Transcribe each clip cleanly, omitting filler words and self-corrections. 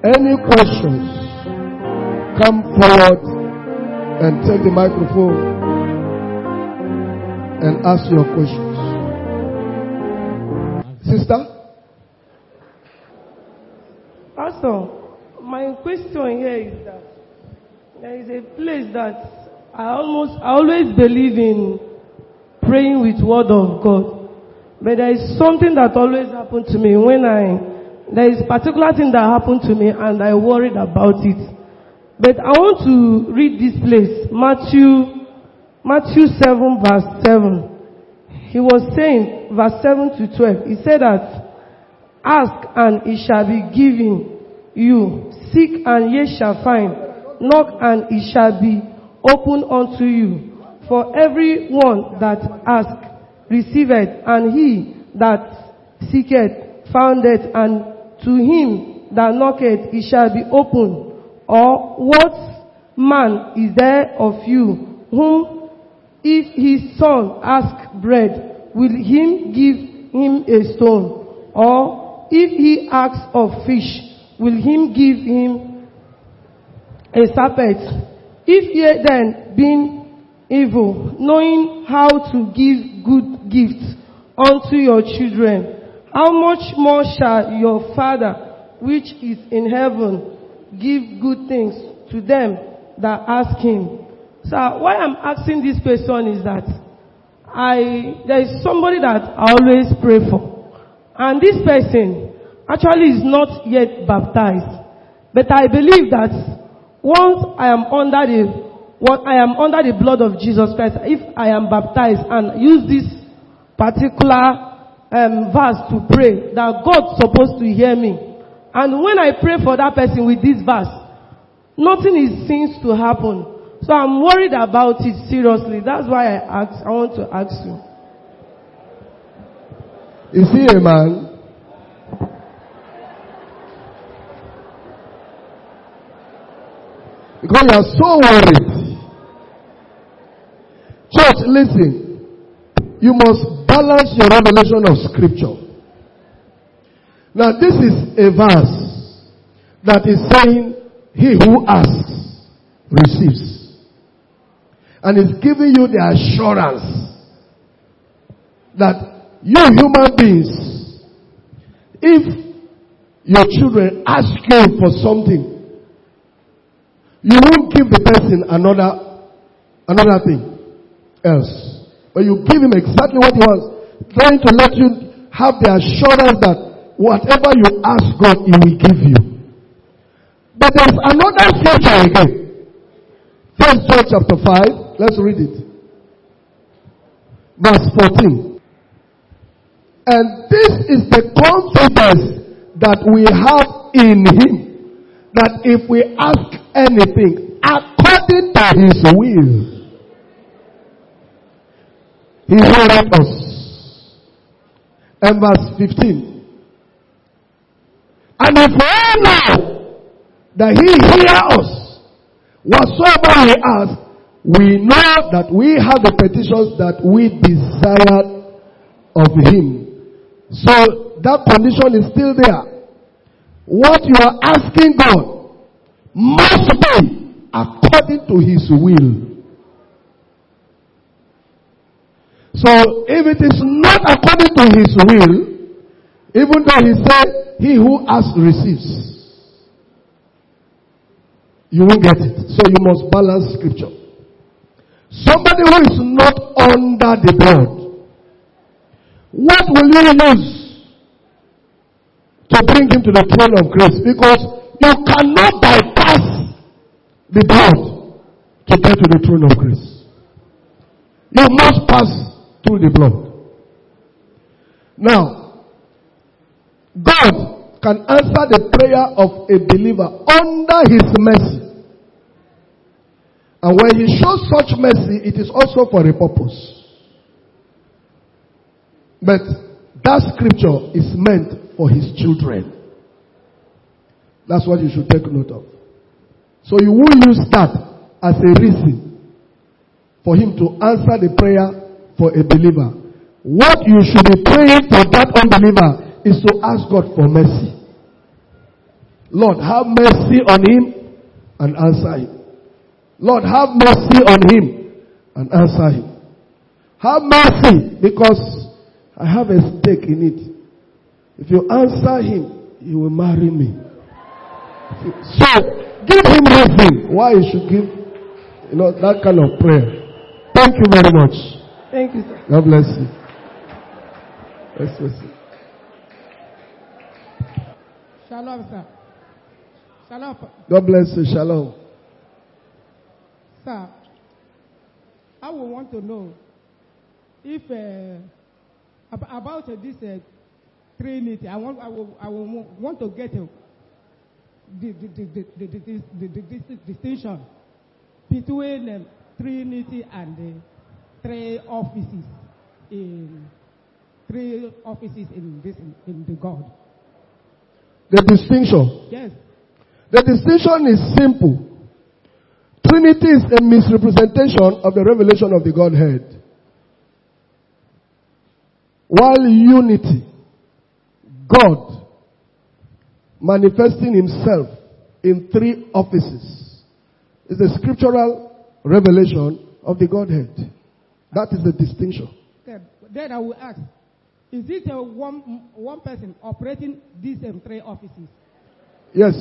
Any questions? Come forward and take the microphone and ask your questions. Sister? Pastor, my question here is that there is a place that I always believe in praying with word of God. But there is something that always happened to me there is a particular thing that happened to me and I worried about it. But I want to read this place, Matthew 7 verse 7. He was saying, verse 7 to 12, he said that, ask and it shall be given you, seek and ye shall find, knock and it shall be opened unto you. For every one that asketh receiveth, and he that seeketh foundeth, and to him that knocketh it shall be opened. Or what man is there of you whom if his son ask bread, will him give him a stone? Or if he asks of fish, will him give him a serpent? If ye then, being evil, knowing how to give good gifts unto your children, how much more shall your Father which is in heaven give good things to them that ask him? So why I'm asking this question is that there is somebody that I always pray for. And this person actually is not yet baptized. But I believe that once I am under the blood of Jesus Christ, if I am baptized and use this particular verse to pray, that God's supposed to hear me. And when I pray for that person with this verse, nothing seems to happen. So I'm worried about it seriously. That's why I want to ask you. Is he a man? Because you are so worried. Church, listen. You must balance your revelation of scripture. Now this is a verse that is saying, he who asks receives. And it's giving you the assurance that you human beings, if your children ask you for something, you won't give the person another thing else. But you give him exactly what he wants, trying to let you have the assurance that whatever you ask God, he will give you. But there's another scripture again. 1 John chapter 5, let's read it. Verse 14. And this is the confidence that we have in him, that if we ask anything according to his will, he heareth us. And verse 15. And if we know that he hears us, whatsoever we ask, we know that we have the petitions that we desire of him. So that condition is still there. What you are asking God must be according to his will. So if it is not according to his will, even though he said, he who asks receives, you won't get it. So you must balance scripture. Somebody who is not under the blood, what will you use to bring him to the throne of grace? Because you cannot bypass the blood to get to the throne of grace. You must pass through the blood. Now, God can answer the prayer of a believer under his mercy. And when he shows such mercy, it is also for a purpose. But that scripture is meant for his children. That's what you should take note of. So you will use that as a reason for him to answer the prayer for a believer. What you should be praying for that unbeliever is to ask God for mercy. Lord, have mercy on him and answer him. Lord, have mercy on him and answer him. Have mercy because I have a stake in it. If you answer him, he will marry me. So, give him reason why you should give, that kind of prayer. Thank you very much. Thank you, sir. God bless you. Let's listen. Shalom, sir. Shalom. God bless you. Shalom. Sir, I would want to know if about this Trinity. I will want to get the distinction between Trinity and the three offices in the God. The distinction. Yes. The distinction is simple. Trinity is a misrepresentation of the revelation of the Godhead. While unity, God manifesting himself in three offices, is a scriptural revelation of the Godhead. That is the distinction. Then I will ask, is it one person operating these three offices? Yes.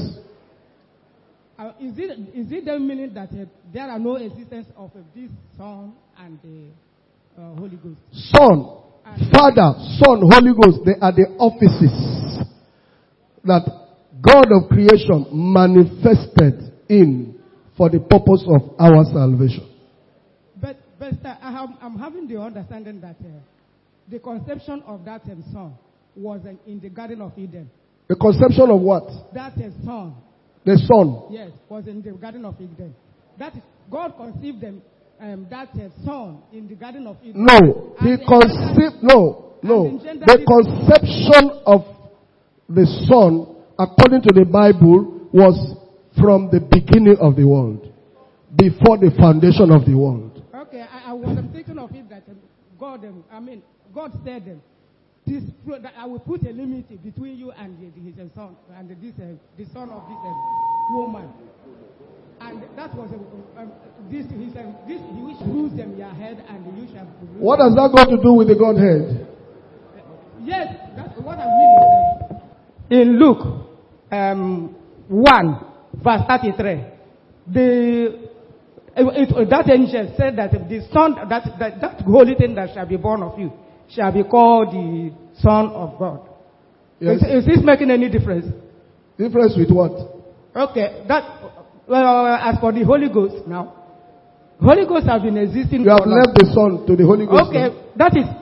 Is it the meaning that there are no existence of this Son and the Holy Ghost? Son, Father, Son, Holy Ghost, they are the offices that God of creation manifested in for the purpose of our salvation. But I'm having the understanding that the conception of that Son was in the Garden of Eden. The conception of what? That Son. The Son. Yes, was in the Garden of Eden. That is, God conceived them, that Son in the Garden of Eden. No, he conceived. No. The conception of the Son, according to the Bible, was from the beginning of the world, before the foundation of the world. Okay, I was thinking of it that God said that I will put a limit between you and his son, and the son of this woman. And that was this which rules them your head, and you shall. What has that got to do with the Godhead? Yes, that's what I mean. In Luke 1, verse 33, that angel said that the son, that holy thing that shall be born of you, shall be called the Son of God. Yes. Is this making any difference? Difference with what? Okay, as for the Holy Ghost now, Holy Ghost have been existing. You have left the Son to the Holy Ghost. Okay, now. that is.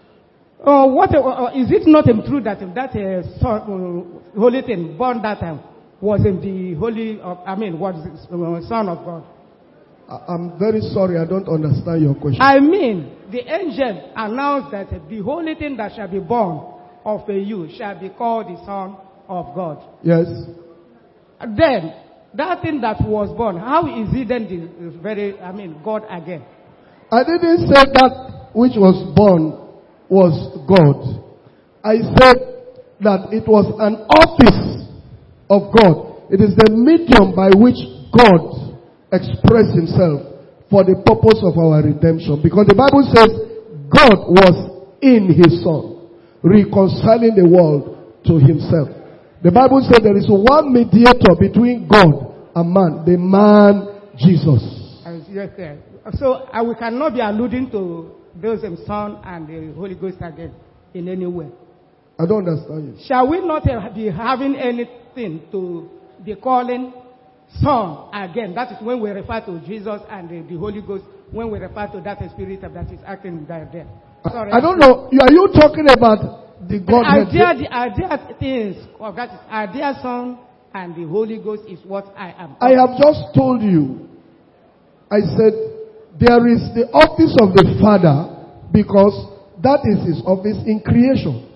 Is it not true that holy thing born that time was in the was Son of God? I'm very sorry, I don't understand your question. I mean, the angel announced that the holy thing that shall be born of you shall be called the Son of God. Yes. Then, that thing that was born, how is it then God again? I didn't say that which was born was God. I said that it was an office of God. It is the medium by which God expressed himself for the purpose of our redemption. Because the Bible says God was in his Son, reconciling the world to himself. The Bible says there is one mediator between God and man, the man Jesus. Yes, sir. So we cannot be alluding to those Son and the Holy Ghost again in any way. I don't understand you. Shall we not be having anything to be calling Son again? That is when we refer to Jesus and the Holy Ghost, when we refer to that spirit that is acting there. Sorry, I don't know. Are you talking about the Godhead? Are there things of that? Are there Son and the Holy Ghost is what I am? I have just told you. I said there is the office of the Father because that is his office in creation.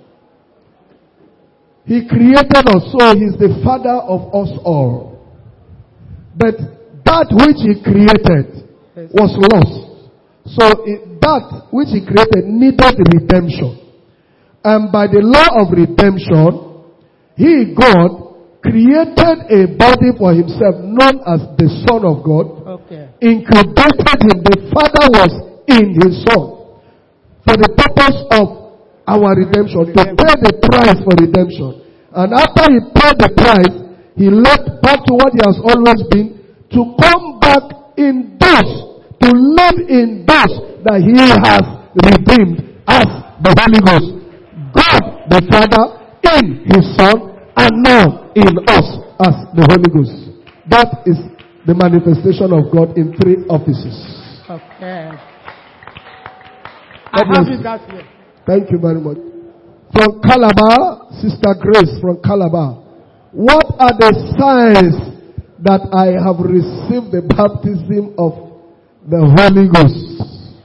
He created us, so he's the Father of us all. But that which he created was lost. So that which he created needed redemption. And by the law of redemption, he, God, created a body for himself known as the Son of God, Okay. incubated him. The Father was in his Son for the purpose of our redemption, to pay the price for redemption. And after he paid the price, he left back to what he has always been, to come back in those, to live in those that he has redeemed as the Holy Ghost. God the Father in his Son, and now in us as the Holy Ghost. That is the manifestation of God in three offices. Okay. God I have bless it you. that way. Thank you very much. From Calabar, Sister Grace from Calabar. What are the signs that I have received the baptism of the Holy Ghost?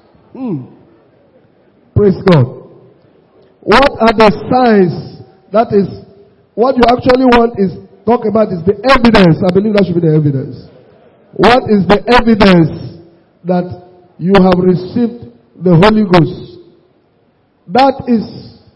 Praise God. What are the signs? That is, what you actually want is, talk about is the evidence. I believe that should be the evidence. What is the evidence that you have received the Holy Ghost? That is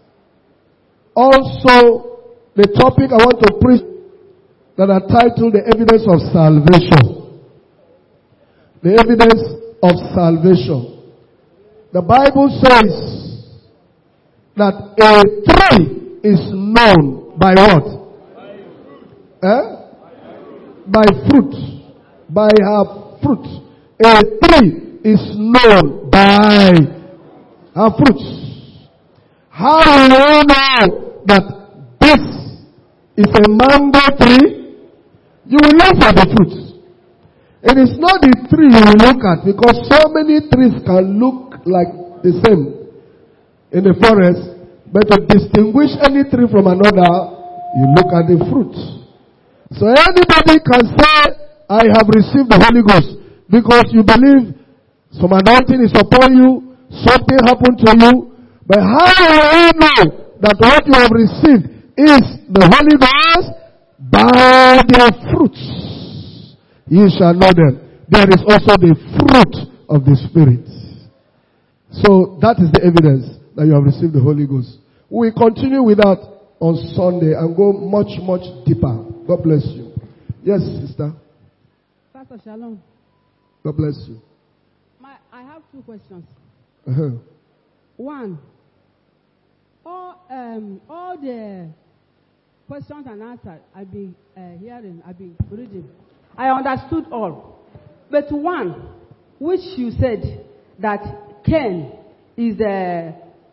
also the topic I want to preach, that are titled the evidence of salvation. The evidence of salvation. The Bible says that a tree is known by what? By fruit. By her fruit. A tree is known by her fruits. How do you know that this is a mango tree? You will look for the fruits. It is not the tree you will look at, because so many trees can look like the same in the forest, but to distinguish any tree from another, you look at the fruit. So anybody can say, I have received the Holy Ghost, because you believe some anointing is upon you, something happened to you. But how will you know that what you have received is the Holy Ghost? By their fruits ye shall know them. There is also the fruit of the Spirit. So that is the evidence that you have received the Holy Ghost. We will continue with that on Sunday and go much, much deeper. God bless you. Yes, sister. Pastor Shalom. God bless you. I have two questions. Uh-huh. One, all the questions and answers I've been hearing, I've been reading, I understood all. But one, which you said that Cain is the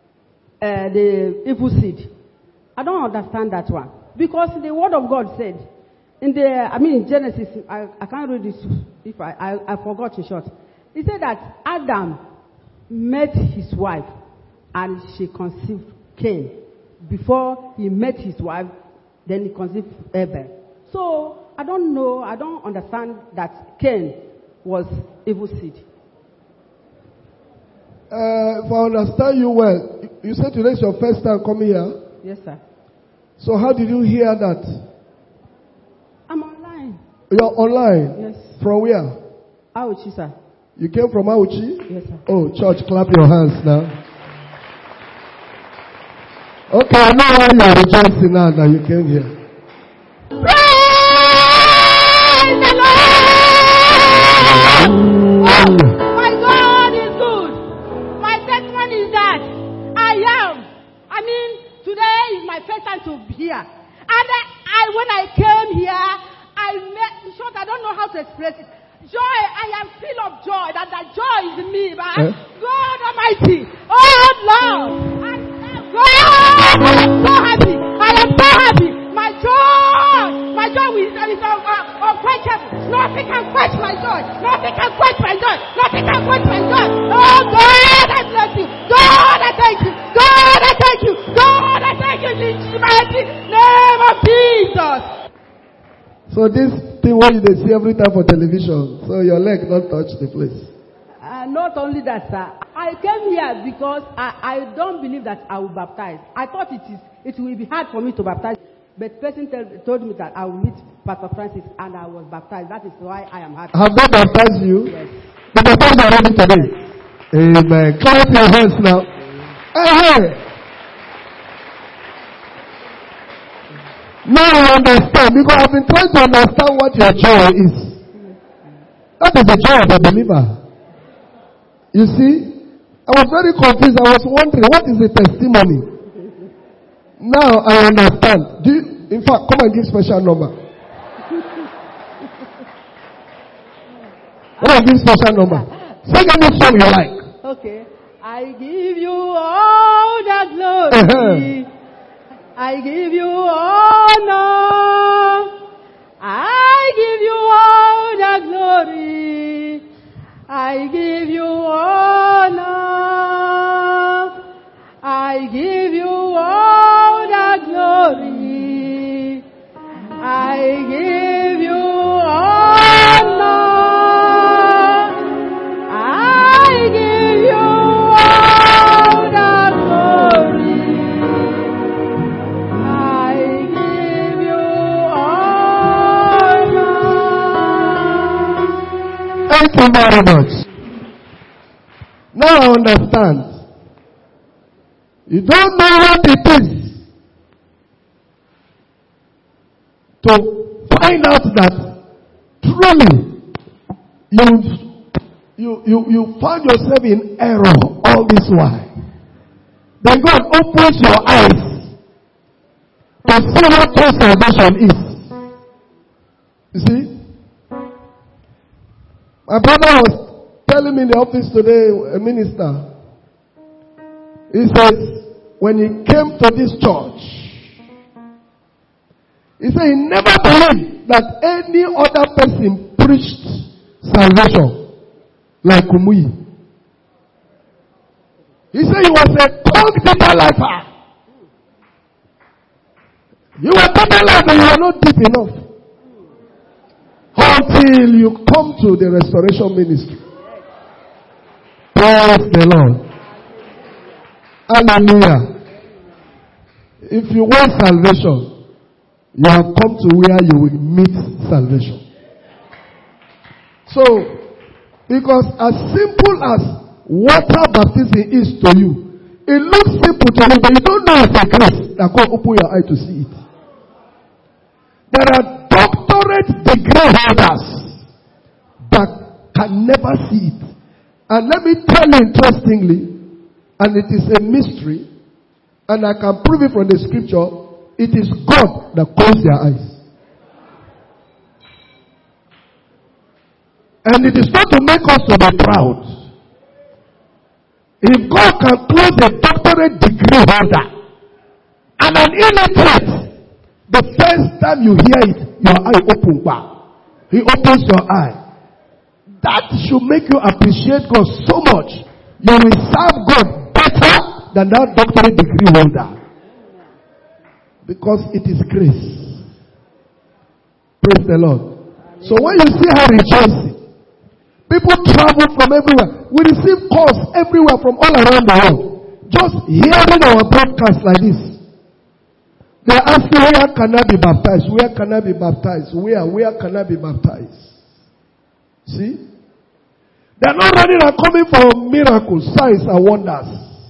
evil seed. I don't understand that one. Because the word of God said, in Genesis, I can't read this if I forgot in short. It said that Adam met his wife and she conceived Cain. Before he met his wife, then he conceived Abel. So, I don't understand that Cain was evil seed. If I understand you well, you said today is your first time coming here? Yes, sir. So how did you hear that? I'm online. You're online? Yes. From where? Auchi, sir. You came from Auchi? Yes, sir. Oh, church, clap your hands now. Okay, I know why you are rejoicing now that you came here. Praise the Lord! My God is good. My testimony is that today is my first time to be here. And when I came here, I don't know how to express it. Joy, I am full of joy. That joy is in me, man. God Almighty. Oh, Lord. God, I am so happy. I am so happy. My joy is unquenchable. Nothing can quench my joy. Nothing can quench my joy. Nothing can quench my joy. Oh, God, I bless you. God, I thank you. God, I thank you. God, I thank you in the mighty name of Jesus. So this thing what you see every time for television, so your leg not touch the place. Not only that, sir. I came here because I don't believe that I will baptize. I thought it will be hard for me to baptize. But person told me that I will meet Pastor Francis and I was baptized. That is why I am happy. Have they baptized you? Yes. The baptized are ready today. Amen. Clap your hands now. Hey. Now I understand, because I've been trying to understand what your joy is. That is the joy of a believer. You see, I was very confused. I was wondering, what is the testimony? Now I understand. In fact, come and give special number. Come and give special number. Sing any song you like. Okay. I give you all the glory. I give you honor. I give you all the glory. I give you honor. I give you all the glory. I give you honor. I give you all the glory. I give you honor. Thank you very much. Now I understand. You don't know what it is to find out that truly you found yourself in error all this while. Then God opens your eyes to see what true salvation is. You see? My brother was telling me in the office today, a minister. He says, when he came to this church, he said he never believed that any other person preached salvation like Kumuyi. He said he was a tongue deeper lifer. You were deeper life and you were not deep enough. Until you come to the restoration ministry. Praise the Lord. Hallelujah. If you want salvation, you have come to where you will meet salvation. So, because as simple as water baptism is to you, it looks simple to you, but you don't know it's a grace that can open your eye to see it. There are doctorate degree holders that can never see it. And let me tell you interestingly, and it is a mystery, and I can prove it from the scripture, it is God that closed their eyes. And it is not to make us to be proud. If God can close a doctorate degree holder and an illiterate, the first time you hear it, your eye opens back. He opens your eye. That should make you appreciate God so much. You will serve God better than that doctorate degree holder. Because it is grace. Praise the Lord. So when you see her rejoicing, people travel from everywhere. We receive calls everywhere from all around the world. Just hearing our broadcast like this. They are asking, where can I be baptized? Where can I be baptized? Where can I be baptized? See? They are not running and coming for miracles, signs and wonders.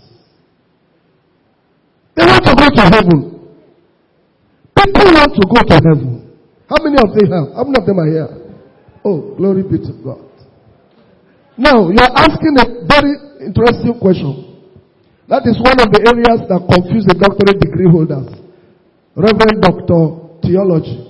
They want to go to heaven. People want to go to heaven. How many of them have? How many of them are here? Oh, glory be to God. Now, you are asking a very interesting question. That is one of the areas that confuse the doctorate degree holders. Reverend Doctor Theology.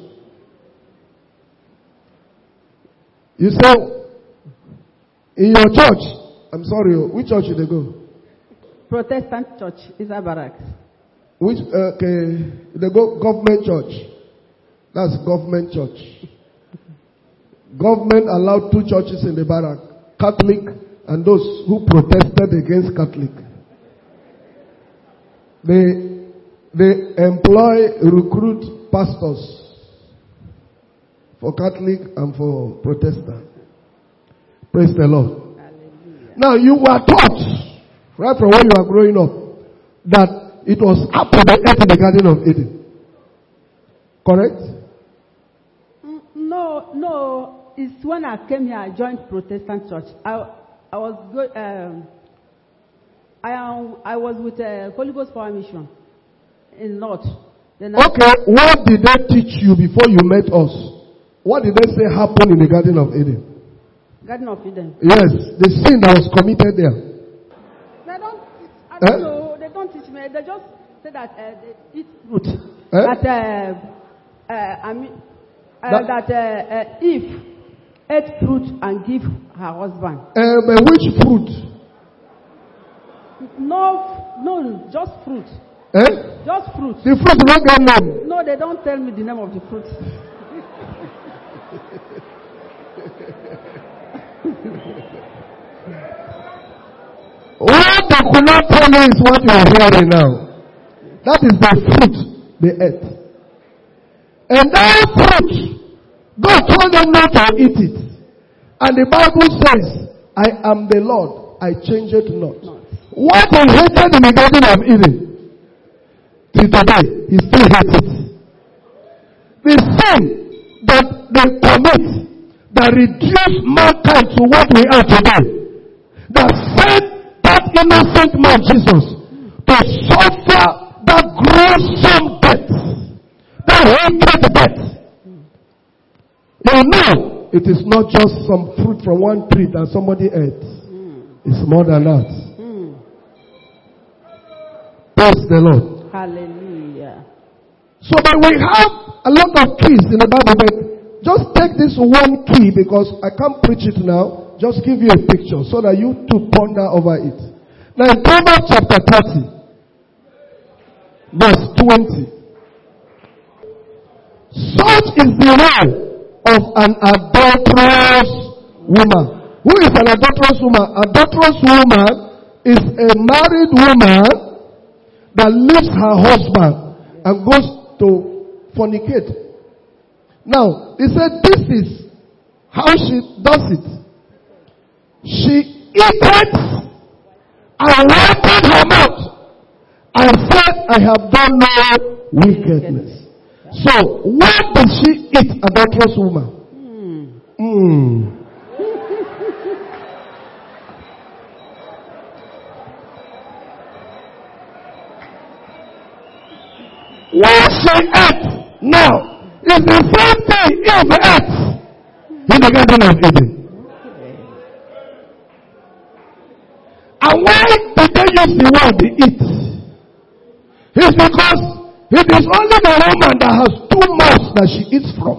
You say, in your church, I'm sorry, which church did they go? Protestant church, Isa Barracks. Which, they go government church. That's government church. Government allowed two churches in the barrack. Catholic and those who protested against Catholic. They recruit pastors for Catholic and for Protestant. Praise the Lord. Hallelujah. Now you were taught, right from when you were growing up, that it was after the earth in the Garden of Eden. Correct? No. It's when I came here, I joined Protestant church. I was with Holy Ghost Power Mission in North. Then I- Okay, what did they teach you before you met us? What did they say happened in the Garden of Eden? Garden of Eden. Yes, the sin that was committed there. They don't. I don't know. They don't teach me. They just say that they eat fruit. That that Eve ate fruit and give her husband. But which fruit? No, just fruit. Just fruit. The fruit not get name. No, they don't tell me the name of the fruit. What they could not tell you is what you are hearing now. That is the fruit they ate. And that fruit, God told them not to eat it. And the Bible says, I am the Lord, I change it not. What he hated in the Garden of Eden, till today, he still hates it. The sin that they commit, that reduce mankind to what we are today, that sent that innocent man Jesus to suffer that gruesome death, that wicked death. You know, it is not just some fruit from one tree that somebody ate. It's more than that. Praise the Lord. Hallelujah. So that we have a lot of keys in the Bible, but just take this one key because I can't preach it now. Just give you a picture so that you to ponder over it. Now in Proverbs chapter 30, verse 20. Such is the way of an adulterous woman. Who is an adulterous woman? Adulterous woman is a married woman that leaves her husband and goes to fornicate. Now, he said this is how she does it. She eateth and opened her mouth and said, I have done no wickedness. So, what did she eat, adulterous woman? What she ate now is the same thing Eve ate in the Garden of Eden. And why did they use the word eat? It's because it is only the woman that has two mouths that she eats from.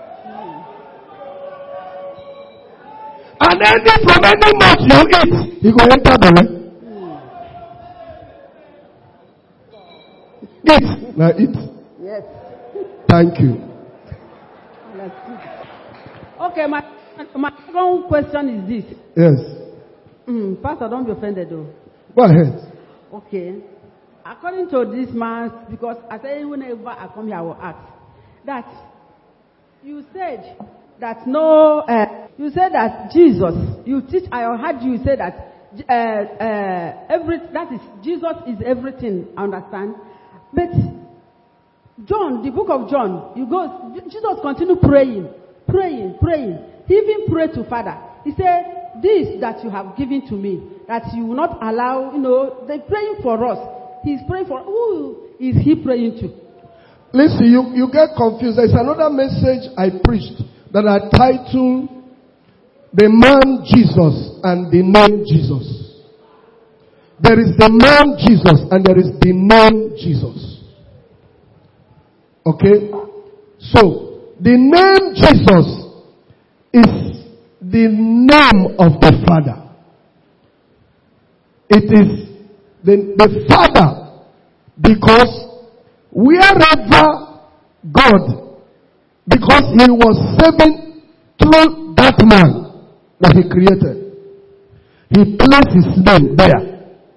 And from any mouth you eat, you go enter the leg. Eat. Now eat. Yes. Thank you. Okay, my second question is this. Yes. Pastor, don't be offended though. Go ahead. Okay. According to this man, because I say whenever I come here, I will ask that you said that you said that Jesus, you teach. I heard you say that that is Jesus is everything. Understand? But John, the book of John, Jesus continued praying. He even prayed to Father. He said, this that you have given to me, that you will not allow, they're praying for us. He's praying for, who is he praying to? Listen, you get confused. There's another message I preached that I titled, The Man Jesus and the Name Jesus. There is the man Jesus and there is the name Jesus. Okay? So, the name Jesus is the name of the Father. It is the Father, because wherever God, because he was saving through that man that he created, he placed his name there.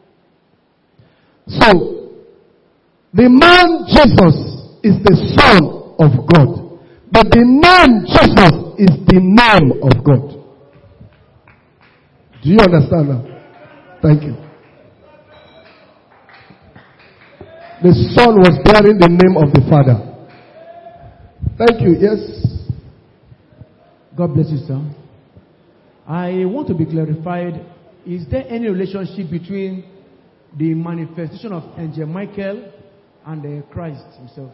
So, the man Jesus is the Son of God. But the name Jesus is the name of God. Do you understand now? Thank you. The Son was bearing the name of the Father. Thank you. Yes. God bless you, sir. I want to be clarified. Is there any relationship between the manifestation of Angel Michael and Christ himself.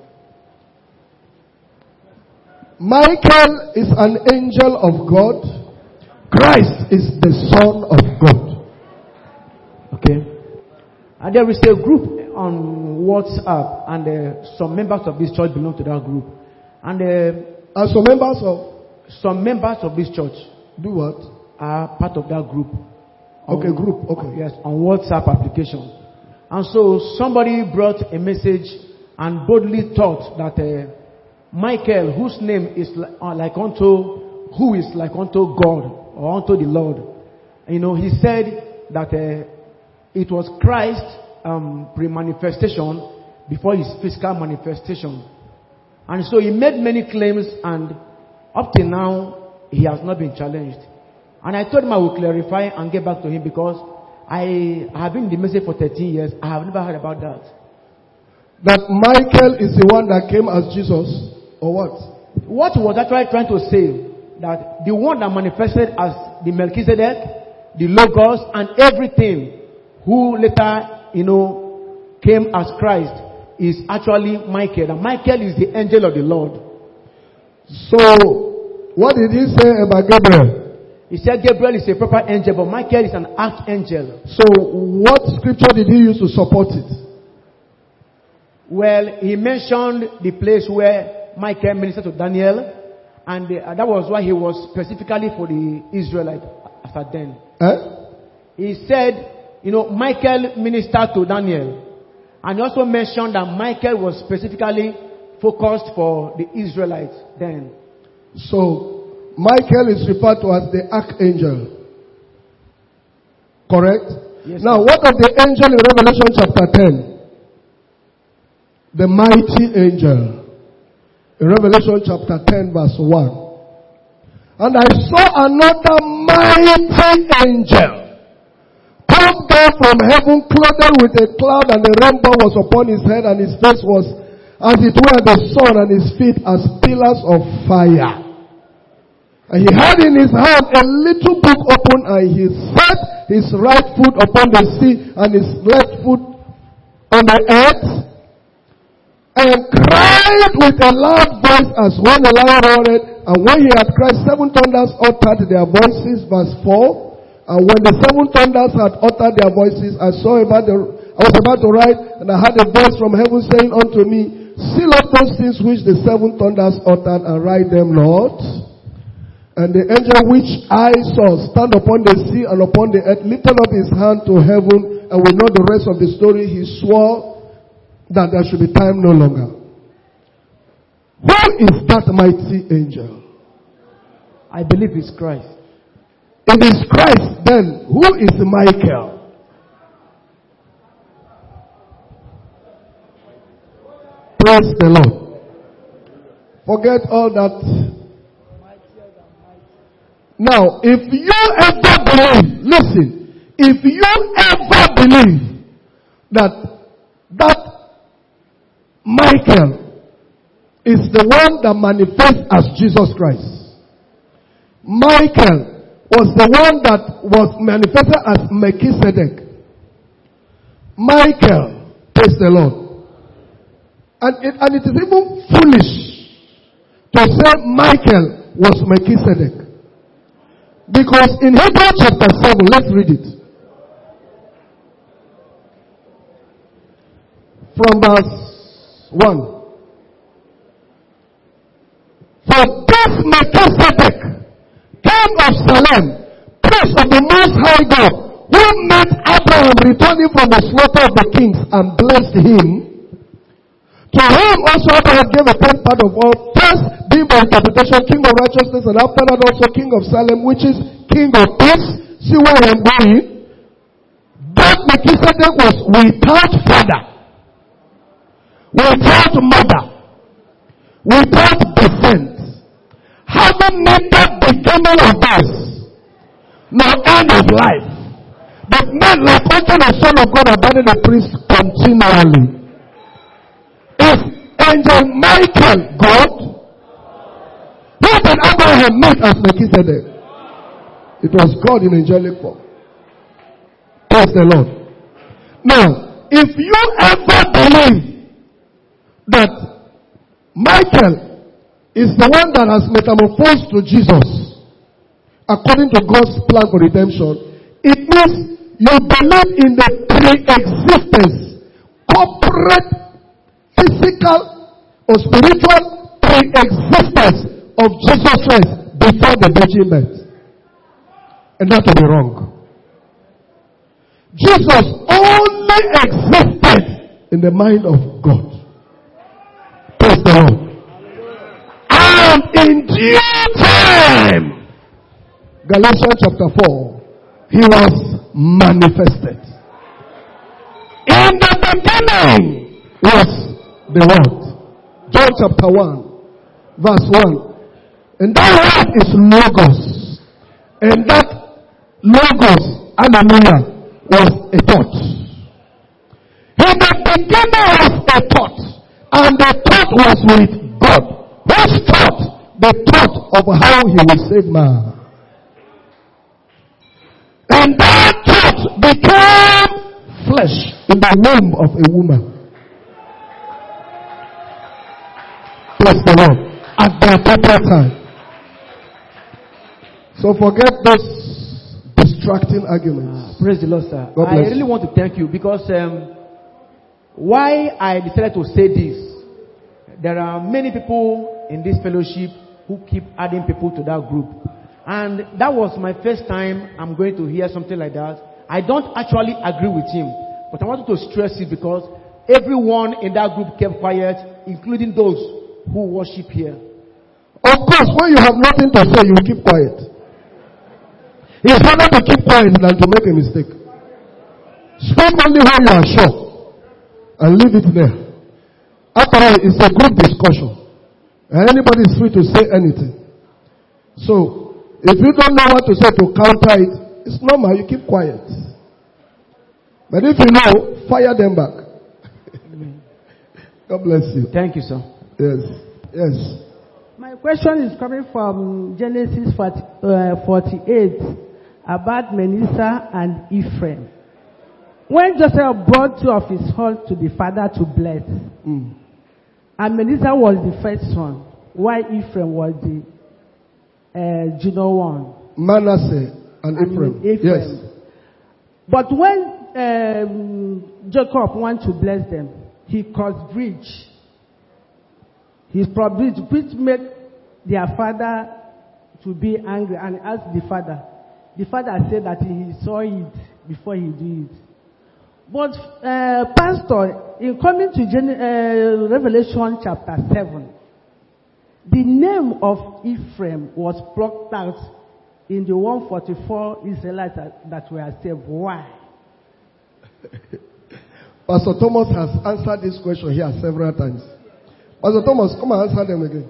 Michael is an angel of God. Christ is the Son of God. Okay. And there is a group on WhatsApp, and some members of this church belong to that group. And some members of this church do what? Are part of that group. Okay, group. Okay. Yes, on WhatsApp application. And so somebody brought a message and boldly taught that Michael, whose name is who is like unto God or unto the Lord, he said that it was Christ's pre-manifestation before his physical manifestation. And so he made many claims, and up till now he has not been challenged. And I told him I will clarify and get back to him, because I have been in the message for 13 years. I have never heard about that. That Michael is the one that came as Jesus, or what? What he was actually trying to say, that the one that manifested as the Melchizedek, the Logos, and everything, who later, came as Christ, is actually Michael. And Michael is the angel of the Lord. So, what did he say about Gabriel? He said Gabriel is a proper angel, but Michael is an archangel. So, what scripture did he use to support it? Well, he mentioned the place where Michael ministered to Daniel, and that was why he was specifically for the Israelites after then. He said, Michael ministered to Daniel, and he also mentioned that Michael was specifically focused for the Israelites then. So, Michael is referred to as the archangel. Correct? Yes, now, what of the angel in Revelation chapter 10? The mighty angel. In Revelation chapter 10 verse 1. And I saw another mighty angel come down from heaven, clothed with a cloud, and a rainbow was upon his head, and his face was as it were the sun, and his feet as pillars of fire. And he had in his hand a little book open, and he set his right foot upon the sea, and his left foot on the earth, and cried with a loud voice as when a lion roared. And when he had cried, 7 thunders uttered their voices. Verse 4. And when the 7 thunders had uttered their voices, I was about to write, and I heard a voice from heaven saying unto me, seal up those things which the 7 thunders uttered, and write them not. And the angel which I saw stand upon the sea and upon the earth lifted up his hand to heaven, and we know the rest of the story. He swore that there should be time no longer. Who is that mighty angel? I believe it's Christ. It is Christ. Then who is Michael? Praise the Lord. Forget all that. Now, if you ever believe, listen, if you ever believe that Michael is the one that manifests as Jesus Christ. Michael was the one that was manifested as Melchizedek. Michael, praise the Lord. And it is even foolish to say Michael was Melchizedek. Because in Hebrews chapter 7, let's read it. From verse 1. For this Melchizedek, king of Salem, priest of the Most High God, who met Abraham returning from the slaughter of the kings and blessed him, to him also Abraham gave a tenth part of all, first being by interpretation king of righteousness, and after that also king of Salem, which is king of peace. See where I am going? That Melchizedek was without father, without mother, without descent, having neither beginning of this nor end of life, but men like unto the Son of God abiding the priest continually. Is angel Michael God? Who did Abraham meet as Melchizedek? It was God in angelic form. Praise the Lord. Now, if you ever believe that Michael is the one that has metamorphosed to Jesus according to God's plan for redemption, it means you believe in the pre-existence, corporate, physical, or spiritual pre-existence of Jesus Christ before the virgin birth. And that will be wrong. Jesus only existed in the mind of God. Praise the Lord. And in due time, Galatians chapter 4, he was manifested. In the beginning was the Word. John chapter 1, verse 1. And that word is Logos. And that Logos, hallelujah, was a thought. In the beginning was a thought. And the thought was with God. Whose thought? The thought of how he will save man. And that thought became flesh in the womb of a woman. Bless the Lord. At the appropriate time. So forget those distracting arguments. Praise the Lord, sir. God I bless really you. want to thank you because why I decided to say this, there are many people in this fellowship who keep adding people to that group. And that was my first time I'm going to hear something like that. I don't actually agree with him, but I wanted to stress it because everyone in that group kept quiet, including those who worship here. Of course, when you have nothing to say, you keep quiet. It's harder to keep quiet than to make a mistake. Speak only when you are sure and leave it there. After all, it's a group discussion. And anybody is free to say anything. So, if you don't know what to say to counter it, it's normal, you keep quiet. But if you know, fire them back. God bless you. Thank you, sir. Yes. Yes. My question is coming from Genesis 48 about Manasseh and Ephraim. When Joseph brought two of his sons to the father to bless, and Manasseh was the first son, while Ephraim was the junior one. Manasseh and Ephraim. Yes. But when Jacob wanted to bless them, he caused breach. He forbid, which made their father to be angry and asked the father. The father said that he saw it before he did it. But Pastor, in coming to Revelation chapter 7, the name of Ephraim was plucked out in the 144 Israelites that were saved. Why? Pastor Thomas has answered this question here several times. Pastor Thomas, come and answer them again.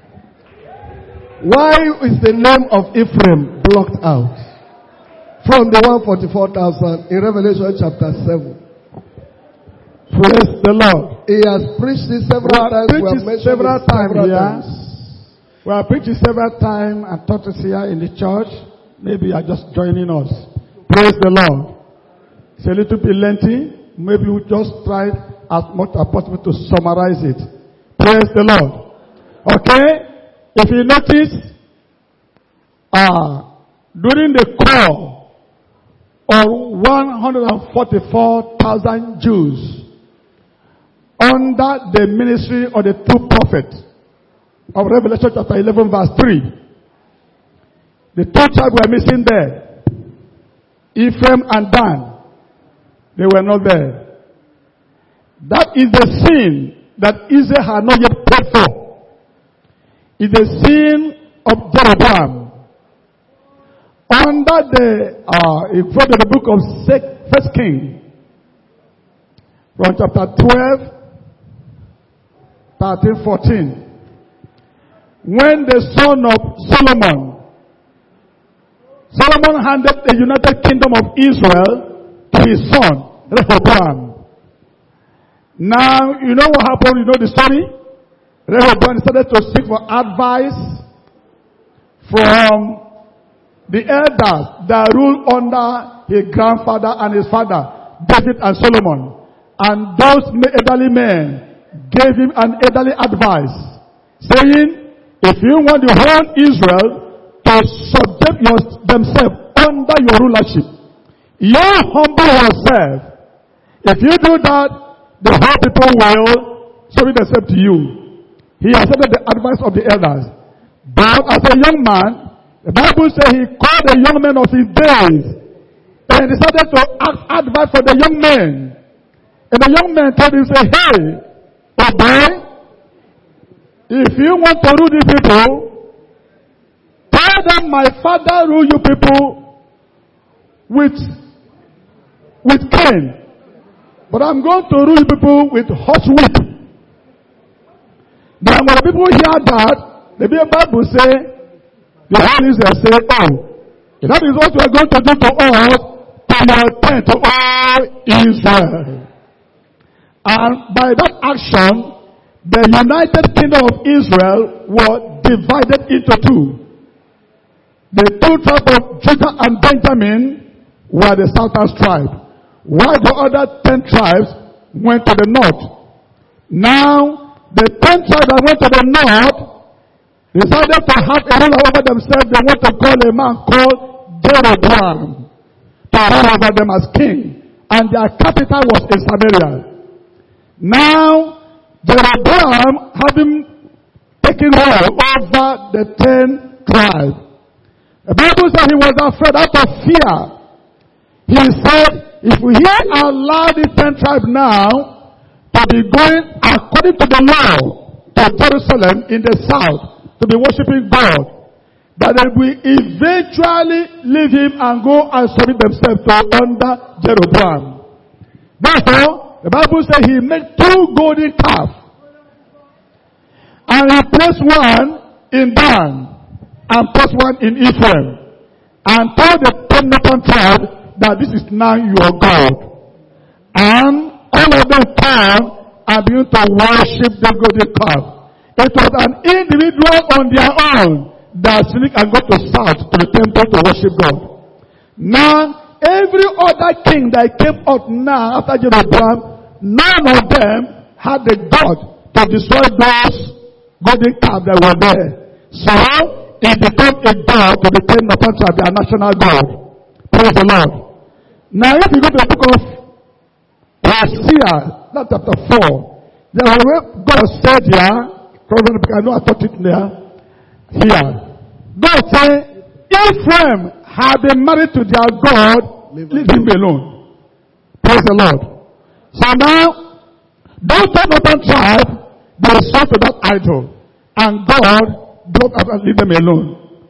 Why is the name of Ephraim blocked out from the 144,000 in Revelation chapter 7? Praise the Lord. He has preached this several times. We have mentioned several it several times. times. We have preached it several times and taught us here in the church. Maybe you are just joining us. Praise the Lord. It's a little bit lengthy. Maybe we just try as much as possible to summarize it. Praise the Lord. Okay? If you notice, during the call of 144,000 Jews under the ministry of the two prophets of Revelation chapter 11 verse 3, the two tribes were missing there. Ephraim and Dan. They were not there. That is the sin that Israel had not yet paid for. It's the sin of Jeroboam. Under in front of the book of 1 Kings, from chapter 12, 13, 14, when the son of Solomon handed the United Kingdom of Israel to his son, Rehoboam. Now, you know what happened? You know the story? Rehoboam started to seek for advice from the elders that ruled under his grandfather and his father, David and Solomon. And those elderly men gave him an elderly advice, saying, if you want the whole Israel to subject themselves under your rulership, you humble yourself. If you do that, the whole people will submit themselves to you. He accepted the advice of the elders. But as a young man, the Bible says he called the young men of his days, and he decided to ask advice for the young men. And the young man told him, say, hey, oh boy, if you want to rule these people, tell them my father rule you people with cane. But I'm going to rule you people with hot whip. Now when the people hear that, the Bible say, the Holy Israel say, oh, if that is what you are going to do to us, to your tent, to all Israel. And by that action, the United Kingdom of Israel was divided into two. The two tribes of Judah and Benjamin were the southern tribe, while the other 10 tribes went to the north. Now, the 10 tribes that went to the north decided to have a ruler over themselves. They want to call a man called Jeroboam to rule over them as king. And their capital was in Samaria. Now, Jeroboam, having taken rule over the 10 tribes, the Bible says he was afraid out of fear. He said, if we allow the 10 tribes now to be going according to the law to Jerusalem in the south to be worshiping God, that they will eventually leave him and go and submit themselves to under Jeroboam. Therefore, the Bible says he made 2 golden calves, and he placed one in Dan and placed one in Ephraim, and told the 10 northern tribes that this is now your God. And all of them came and began to worship the golden calf. It was an individual on their own that sneaked and got to south to the temple to worship God. Now, every other king that came up now after Jeroboam, none of them had the God to destroy those golden calves that were there. So, it became a God to the 10 northern tribes, their national God. Praise the Lord. Now, if you go to the book of Hosea, that's chapter 4, there where God said here, I know I taught it there, here. God said, Ephraim had been married to their God, leave him alone. Praise the Lord. So now, those 10 northern tribes, they sought to that idol, and God got up and leave them alone.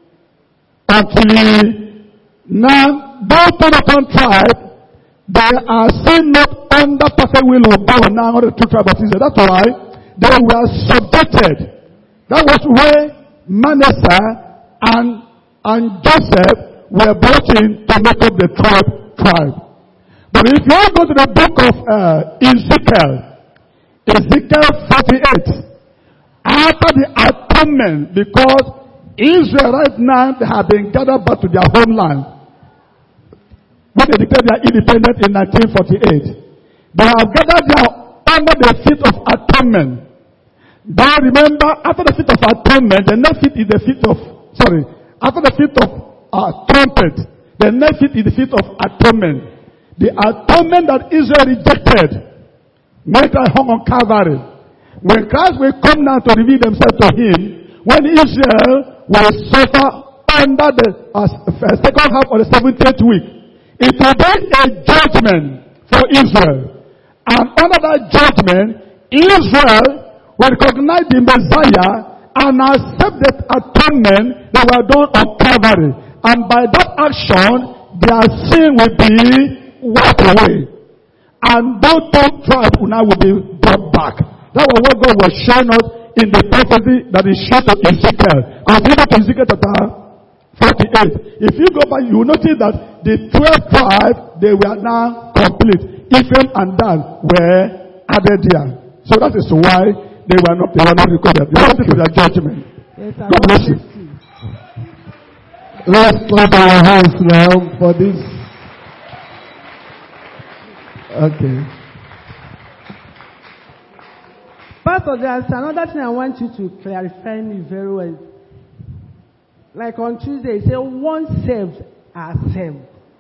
Until now, those 10 northern tribes, they are still not under perfect will of God now, the 2 tribes of Israel. That's why they were subjected. That was where Manasseh and Joseph were brought in to make up the tribe. But if you go to the book of Ezekiel 48, after the atonement, because Israel right now, they have been gathered back to their homeland. When they declared their independence in 1948, they have gathered there under the feet of atonement. Now remember, after the feet of atonement, the next feet is the feet of, after the feet of trumpet, the next feet is the feet of atonement. The atonement that Israel rejected when Christ hung on Calvary. When Christ will come now to reveal themselves to him, when Israel will suffer under the second half of the 70th week, it will be a judgment for Israel. And under that judgment, Israel will recognize the Messiah and accept the atonement that were done on Calvary. And by that action, their sin will be wiped away. And those 2 tribes now will be brought back. That was what God was showing us in the prophecy that is shown to Ezekiel. And if you go to Ezekiel chapter 48, if you go back, you will notice that the 12 tribes, they were now complete. Ephraim and Dan were added there. So that is why they were not recorded. They wanted to their judgment. Yes, God bless you. Let's clap our hands now for this. Okay. Pastor, there's another thing I want you to clarify me very well. Like on Tuesday, you say, once saved are saved.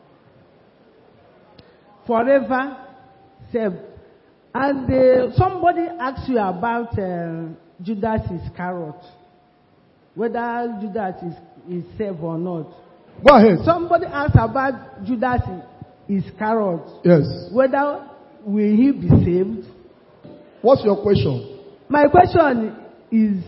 Forever saved. And somebody asked you about Judas Iscariot. Whether Judas is saved or not. Go ahead. Somebody asked about Judas Iscariot. Yes. Whether will he be saved? What's your question? My question is,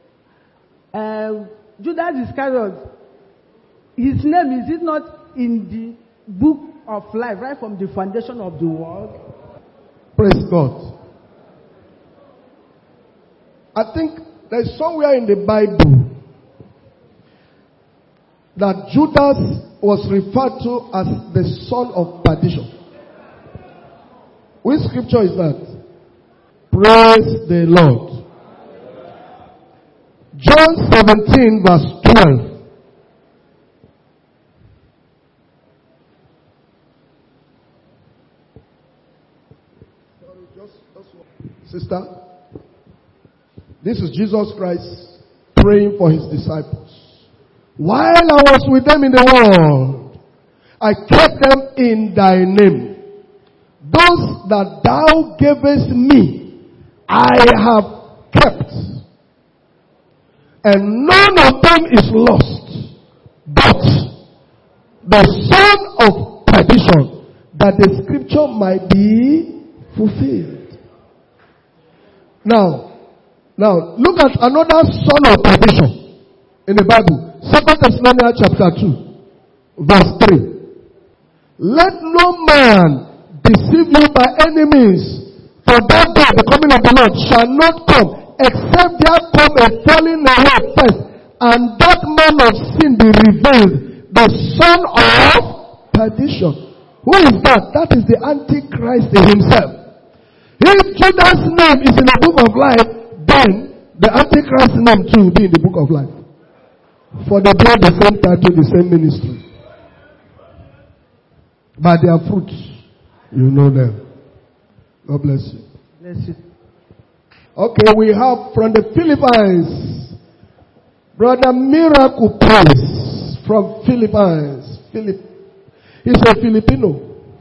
Judas Iscariot, his name, is it not in the book of life, right from the foundation of the world? Praise God. I think there's somewhere in the Bible that Judas was referred to as the son of perdition. Which scripture is that? Praise the Lord. John 17 verse 12. Sister, this is Jesus Christ praying for his disciples. While I was with them in the world, I kept them in thy name. Those that thou gavest me, I have kept. And none of them is lost, but the son of perdition, that the scripture might be fulfilled. Now, look at another son of perdition in the Bible. 2 Thessalonians chapter 2, verse 3. Let no man deceive you by any means, for that day the coming of the Lord shall not come, except there come a falling away first, and that man of sin be revealed, the son of perdition. Who is that? That is the Antichrist himself. If Judas' name is in the book of life, then the Antichrist's name too will be in the book of life. For they bear the same title, the same ministry. By their fruits, you know them. God bless you. Bless you. Okay, we have from the Philippines, Brother Miracle Praise from Philippines. He's a Filipino.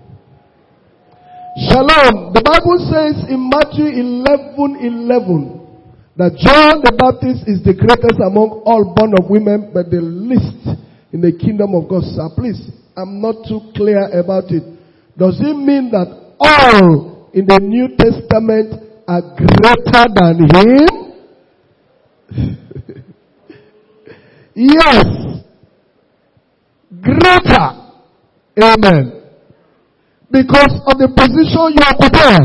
Shalom. The Bible says in Matthew 11:11 that John the Baptist is the greatest among all born of women, but the least in the kingdom of God. Sir, please, I'm not too clear about it. Does it mean that all in the New Testament are greater than him? Yes. Greater. Amen. Because of the position you occupy.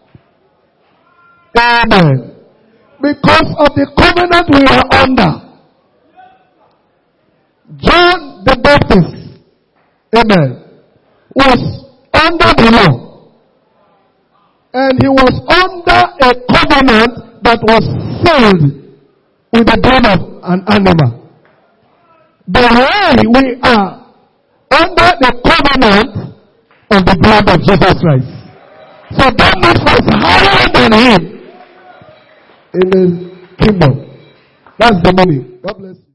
Amen. Because of the covenant we are under. John the Baptist, amen, was under the law. And he was under a covenant that was sealed with the blood of an animal. The way we are under the covenant of the blood of Jesus Christ. So that makes us higher than him in the kingdom. That's the meaning. God bless you.